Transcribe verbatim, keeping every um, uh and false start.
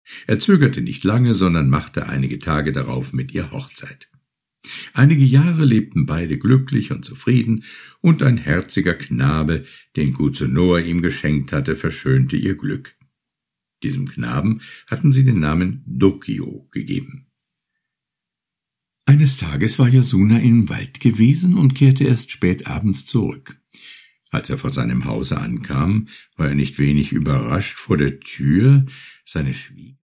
Er zögerte nicht lange, sondern machte einige Tage darauf mit ihr Hochzeit. Einige Jahre lebten beide glücklich und zufrieden, und ein herziger Knabe, den Kuzunoa ihm geschenkt hatte, verschönte ihr Glück. Diesem Knaben hatten sie den Namen Dokio gegeben. Eines Tages war Yasuna im Wald gewesen und kehrte erst spät abends zurück. Als er vor seinem Hause ankam, war er nicht wenig überrascht, vor der Tür seine Schwieger